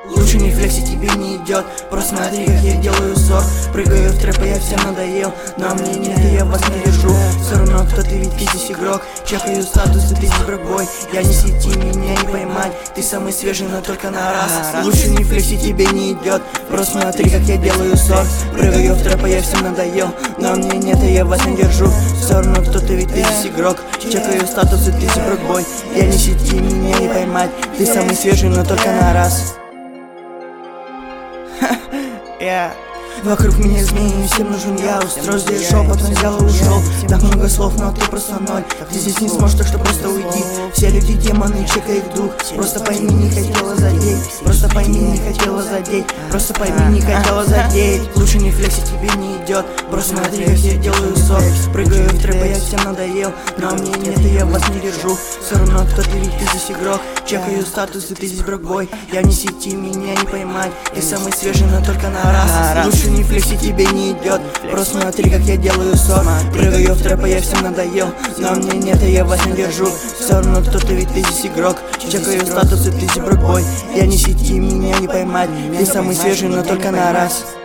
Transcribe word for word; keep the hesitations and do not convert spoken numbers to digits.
Лучше не флекси, тебе не идет. Просто смотри, как я делаю ссор. Прыгаю в трэп, и я всем надоел. Но мне нет, и я вас не держу. Все равно кто ты, ведь ты здесь игрок. Чекаю статус, и ты здесь бракбой. Я не сети, меня не поймать. Ты самый свежий, но только на раз. Лучше не флекси, тебе не идет. Просто смотри, как я делаю ссор. Прыгаю в трэп, и я всем надоел. Но мне нет, и я вас не держу. Все равно кто ты, ведь ты здесь игрок. Чекаю статус, и ты здесь бракбой. Я не сети, меня не поймать. Ты самый свежий, но только на раз. Yeah. Вокруг меня змеи, всем нужен я. Устроил здесь шоу, потом взял и ушел. Так много слов, но ты просто ноль. Ты здесь не сможешь, так что просто уйди. Все люди демоны, чекай их дух. Просто пойми, не хотела задеть. Просто пойми, не хотела задеть. Просто пойми, не хотела задеть. Лучше не флекси, тебе не идет. Просто смотри, как я делаю ссор. Прыгаю в трэп, я всем надоел. Но мне нет, и я вас не держу. Все равно кто ты, ведь ты здесь игрок. Чекаю статус, и ты здесь бракбой. Я не сети, меня не поймать. Ты самый свежий, но только на раз. Лучше не флекси, тебе не идет. Просто смотри, как я делаю ссор. Прыгаю в трэп, я всем надоел. Но мне нет, и я вас не держу. Все равно кто ты, ведь ты здесь игрок. Чекаю статус, и ты здесь бракбой. Я не сети, меня не поймать. Ты самый свежий, но только на раз.